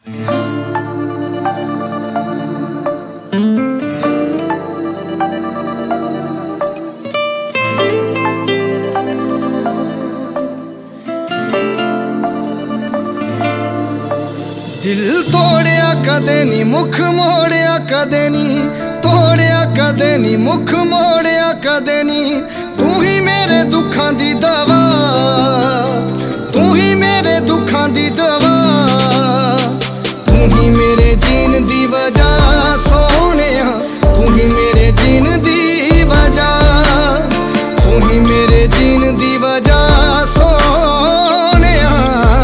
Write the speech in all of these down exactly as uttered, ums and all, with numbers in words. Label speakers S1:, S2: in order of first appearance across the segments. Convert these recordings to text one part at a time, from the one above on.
S1: दिल तोड़िया कदे नी मुख मोड़िया कदे नी तोड़िया कदे नी मुख मोड़िया कदे नी तू ही मेरे दुखां दी दवा तू ही मेरे दुखां दी दवा तू ही मेरे जीन दी वजह सोहणिया तू ही मेरे जीन दी वजह तू ही मेरे जीन दी वजह सोहणिया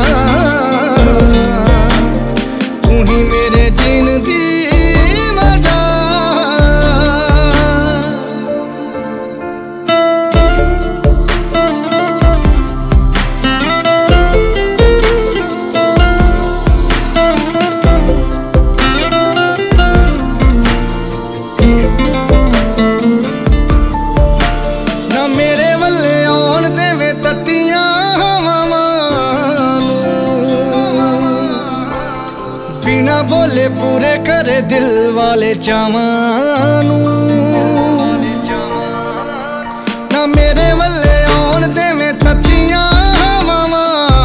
S1: तू ही मेरे जीन दी वजह। ना मेरे वल्ले आउण देवे तत्तियां हवावां बिना बोले पूरे करे दिल वाले चावां नूं। ना मेरे वल्ले आउण देवे तत्तियां हवावां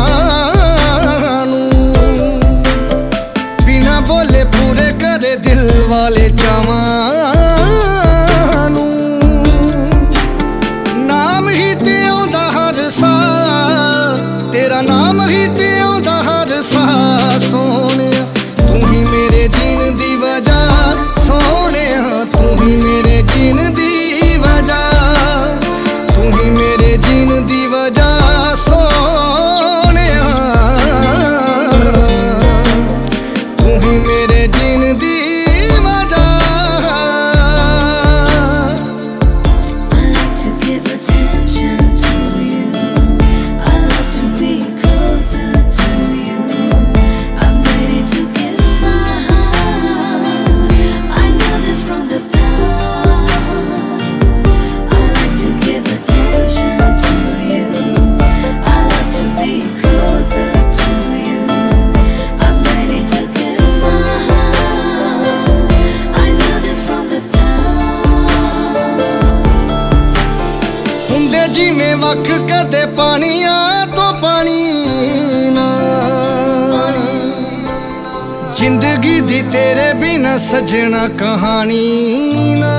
S1: बिना बोले पूरे करे दिल वाले चावां नूं। नाम ही ते आउंदा हर साह तेरा नाम ही ते आउंदा हर साह सोहणिया तू ही मेरे जीन दी वजह सोहणिया तू ही मेरे जीन दी वजह तू ही मेरे जीन दी वजह सोहणिया तू ही मेरे जीन दी वजह।
S2: I like to give attention to you. I love to be closer to you. I'm ready to give my heart. I know this from the start. I like to give attention to you. I love to be closer to you. I'm ready to give my heart. I know this from the start.
S1: ਹੁੰਦੇ ਜਿਵੇਂ ਵੱਖ ਕਦੇ ਪਾਣੀਆਂ ਤੋਂ ਪਾਣੀ ਨਾ ਜ਼ਿੰਦਗੀ ਦੀ ਤੇਰੇ ਬਿਨਾ ਸਜਣਾ ਕਹਾਣੀ ਨਾ।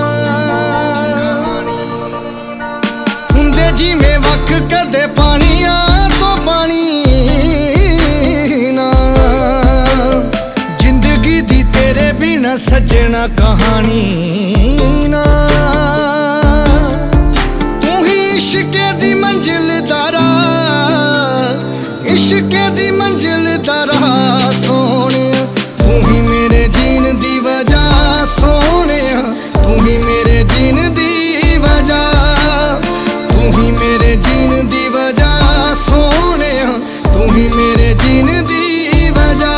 S1: ਹੁੰਦੇ ਜਿਵੇਂ ਵੱਖ ਕਦੇ ਪਾਣੀਆਂ ਤੋਂ ਪਾਣੀ ਨਾ ਜ਼ਿੰਦਗੀ ਦੀ ਤੇਰੇ ਬਿਨਾ ਸਜਣਾ ਕਹਾਣੀ ਨਾ। तू ही इश्के दी मंजिल दारा इश्के दी मंजिल दारा सोहणिया तू ही मेरे जीन दी वजह सोहणिया तू ही मेरे जीन दी वजह तू ही मेरे जीन दी वजह सोहणिया तू ही मेरे जीन दी वजह।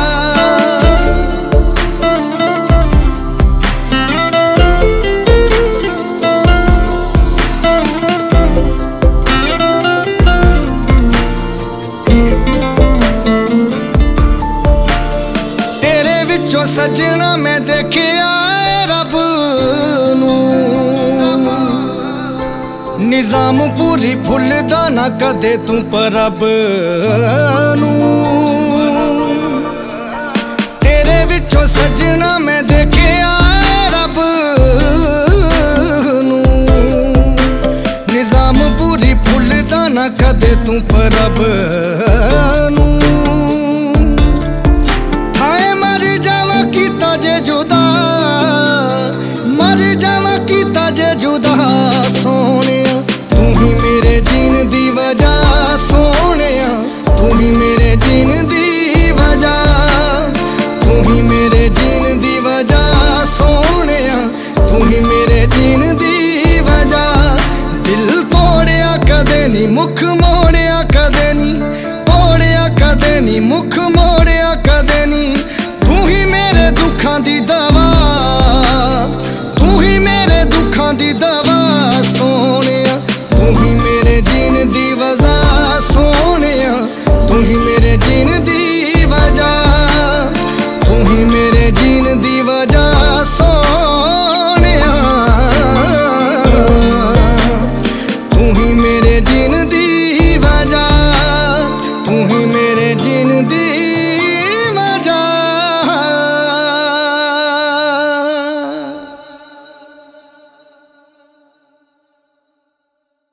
S1: तेरे विचों सजना मैं देखिया रब नूं निजाम पूरी भुलदा ना कदे तू परब नूं। तेरे विचों सजना मैं देखिया रब नूं निजाम पूरी भुलदा ना कदे तू परब